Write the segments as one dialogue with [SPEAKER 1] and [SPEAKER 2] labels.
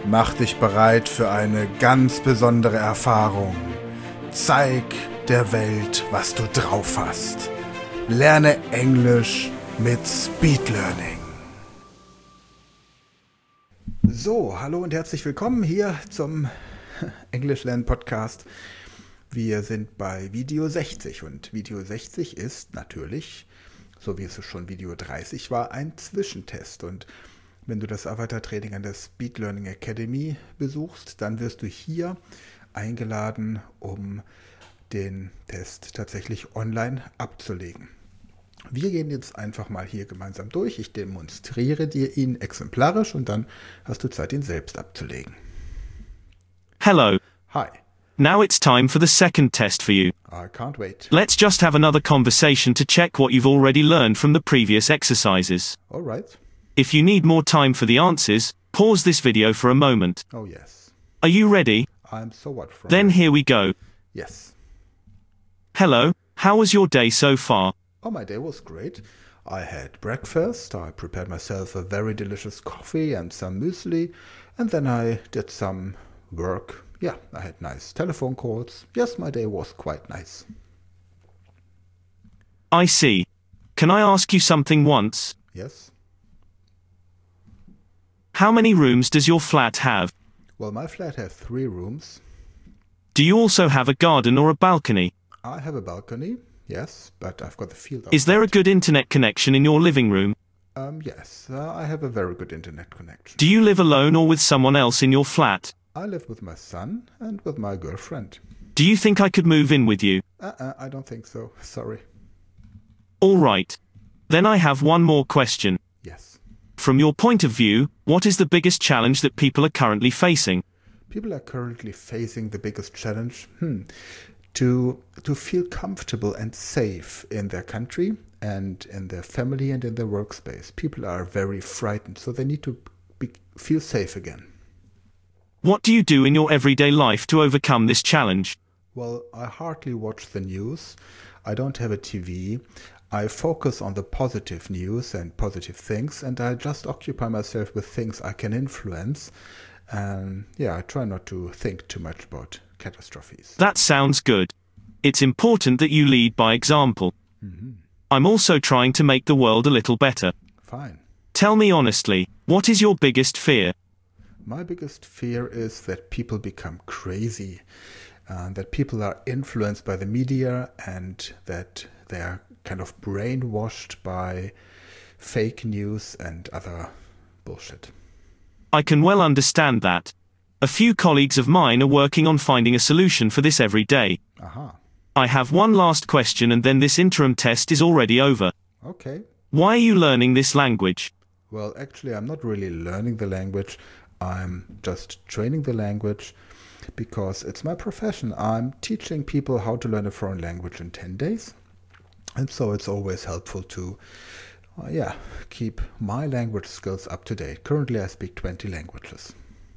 [SPEAKER 1] Mach dich bereit für eine ganz besondere Erfahrung. Zeig der Welt, was du drauf hast. Lerne Englisch mit Speed Learning. So, hallo und herzlich willkommen hier zum Englisch Lernen Podcast. Wir sind bei Video 60 und Video 60 ist natürlich, so wie es schon Video 30 war, ein Zwischentest. Und wenn du das Avatar-Training an der Speed Learning Academy besuchst, dann wirst du hier eingeladen, um den Test tatsächlich online abzulegen. Wir gehen jetzt einfach mal hier gemeinsam durch. Ich demonstriere dir ihn exemplarisch und dann hast du Zeit, ihn selbst abzulegen.
[SPEAKER 2] Hello.
[SPEAKER 1] Hi.
[SPEAKER 2] Now it's time for the second test for you.
[SPEAKER 1] I can't wait.
[SPEAKER 2] Let's just have another conversation to check what you've already learned from the previous exercises.
[SPEAKER 1] All right.
[SPEAKER 2] If you need more time for the answers, pause this video for a moment.
[SPEAKER 1] Oh, yes.
[SPEAKER 2] Are you ready?
[SPEAKER 1] I'm so what from
[SPEAKER 2] Then here we go.
[SPEAKER 1] Yes.
[SPEAKER 2] Hello, how was your day so far?
[SPEAKER 1] Oh, my day was great. I had breakfast, I prepared myself a very delicious coffee and some muesli, and then I did some work. Yeah, I had nice telephone calls. Yes, my day was quite nice.
[SPEAKER 2] I see. Can I ask you something once?
[SPEAKER 1] Yes.
[SPEAKER 2] How many rooms does your flat have?
[SPEAKER 1] Well, my flat has 3 rooms.
[SPEAKER 2] Do you also have a garden or a balcony?
[SPEAKER 1] I have a balcony, yes, but I've got the field outside.
[SPEAKER 2] Is there a good internet connection in your living room?
[SPEAKER 1] Yes, I have a very good internet connection.
[SPEAKER 2] Do you live alone or with someone else in your flat?
[SPEAKER 1] I live with my son and with my girlfriend.
[SPEAKER 2] Do you think I could move in with you?
[SPEAKER 1] I don't think so. Sorry.
[SPEAKER 2] All right. Then I have one more question.
[SPEAKER 1] Yes.
[SPEAKER 2] From your point of view, what is the biggest challenge that people are currently facing?
[SPEAKER 1] People are currently facing the biggest challenge to feel comfortable and safe in their country and in their family and in their workspace. People are very frightened, so they need to feel safe again.
[SPEAKER 2] What do you do in your everyday life to overcome this challenge?
[SPEAKER 1] Well, I hardly watch the news. I don't have a TV. I focus on the positive news and positive things, and I just occupy myself with things I can influence. I try not to think too much about catastrophes.
[SPEAKER 2] That sounds good. It's important that you lead by example.
[SPEAKER 1] Mm-hmm.
[SPEAKER 2] I'm also trying to make the world a little better.
[SPEAKER 1] Fine.
[SPEAKER 2] Tell me honestly, what is your biggest fear?
[SPEAKER 1] My biggest fear is that people become crazy, that people are influenced by the media, and that they are kind of brainwashed by fake news and other bullshit.
[SPEAKER 2] I can well understand that. A few colleagues of mine are working on finding a solution for this every day.
[SPEAKER 1] Aha.
[SPEAKER 2] I have one last question and then this interim test is already over.
[SPEAKER 1] Okay.
[SPEAKER 2] Why are you learning this language?
[SPEAKER 1] Well, actually, I'm not really learning the language. I'm just training the language because it's my profession. I'm teaching people how to learn a foreign language in 10 days. And so it's always helpful to keep my language skills up to date. Currently, I speak 20 languages.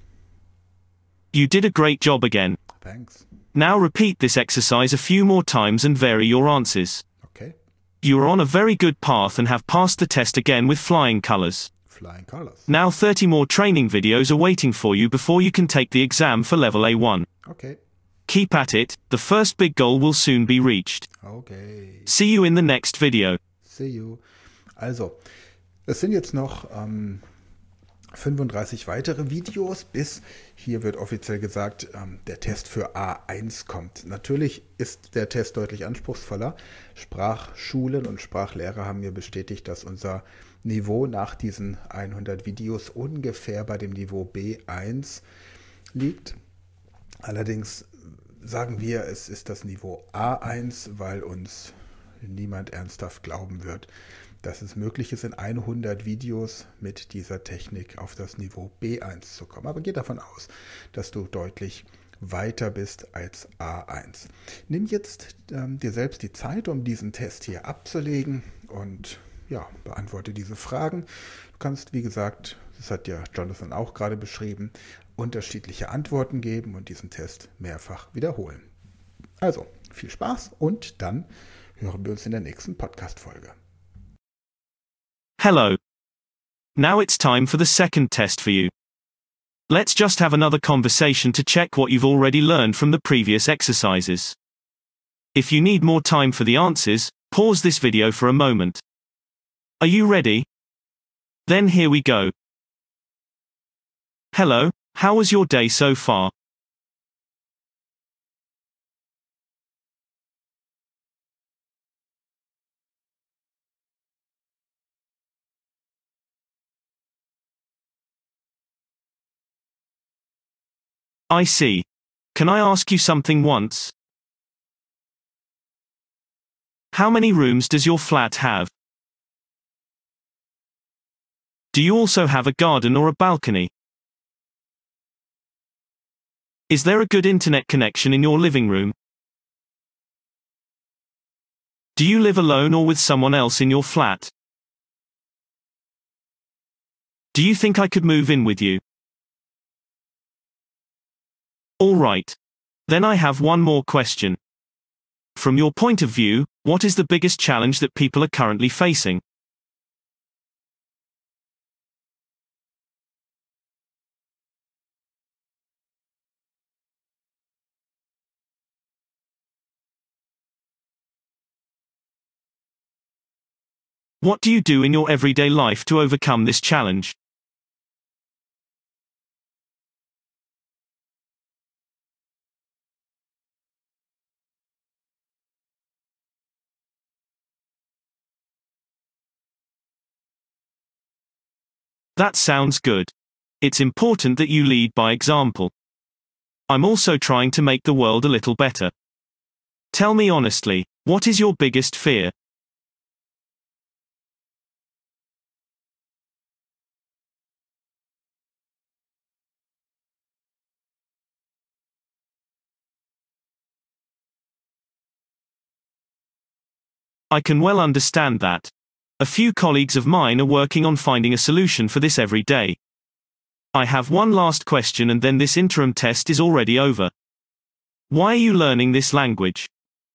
[SPEAKER 2] You did a great job again.
[SPEAKER 1] Thanks.
[SPEAKER 2] Now repeat this exercise a few more times and vary your answers.
[SPEAKER 1] Okay.
[SPEAKER 2] You are on a very good path and have passed the test again with flying colors.
[SPEAKER 1] Flying colors.
[SPEAKER 2] Now 30 more training videos are waiting for you before you can take the exam for level A1.
[SPEAKER 1] Okay.
[SPEAKER 2] Keep at it, the first big goal will soon be reached.
[SPEAKER 1] Okay.
[SPEAKER 2] See you in the next video.
[SPEAKER 1] See you. Also, es sind jetzt noch 35 weitere Videos, bis hier wird offiziell gesagt, der Test für A1 kommt. Natürlich ist der Test deutlich anspruchsvoller. Sprachschulen und Sprachlehrer haben mir bestätigt, dass unser Niveau nach diesen 100 Videos ungefähr bei dem Niveau B1 liegt. Allerdings sagen wir, es ist das Niveau A1, weil uns niemand ernsthaft glauben wird, dass es möglich ist, in 100 Videos mit dieser Technik auf das Niveau B1 zu kommen. Aber geh davon aus, dass du deutlich weiter bist als A1. Nimm jetzt dir selbst die Zeit, um diesen Test hier abzulegen und beantworte diese Fragen. Du kannst, wie gesagt, das hat ja Jonathan auch gerade beschrieben, unterschiedliche Antworten geben und diesen Test mehrfach wiederholen. Also, viel Spaß und dann hören wir uns in der nächsten Podcast-Folge.
[SPEAKER 2] Hello. Now it's time for the second test for you. Let's just have another conversation to check what you've already learned from the previous exercises. If you need more time for the answers, pause this video for a moment. Are you ready? Then here we go. Hello, how was your day so far? I see. Can I ask you something once? How many rooms does your flat have? Do you also have a garden or a balcony? Is there a good internet connection in your living room? Do you live alone or with someone else in your flat? Do you think I could move in with you? All right. Then I have one more question. From your point of view, what is the biggest challenge that people are currently facing? What do you do in your everyday life to overcome this challenge? That sounds good. It's important that you lead by example. I'm also trying to make the world a little better. Tell me honestly, what is your biggest fear? I can well understand that. A few colleagues of mine are working on finding a solution for this every day. I have one last question and then this interim test is already over. Why are you learning this language?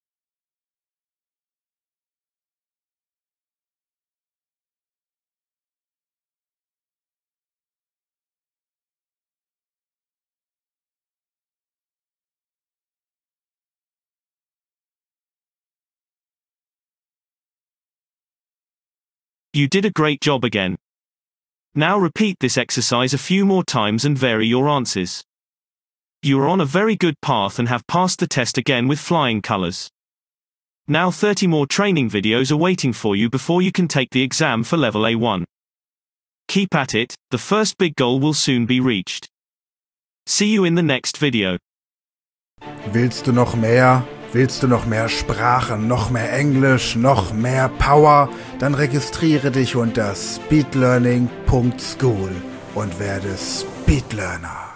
[SPEAKER 2] You did a great job again. Now repeat this exercise a few more times and vary your answers. You are on a very good path and have passed the test again with flying colors. Now 30 more training videos are waiting for you before you can take the exam for level A1. Keep at it, the first big goal will soon be reached. See you in the next video.
[SPEAKER 1] Willst du noch mehr? Willst du noch mehr Sprachen, noch mehr Englisch, noch mehr Power? Dann registriere dich unter speedlearning.school und werde Speedlearner.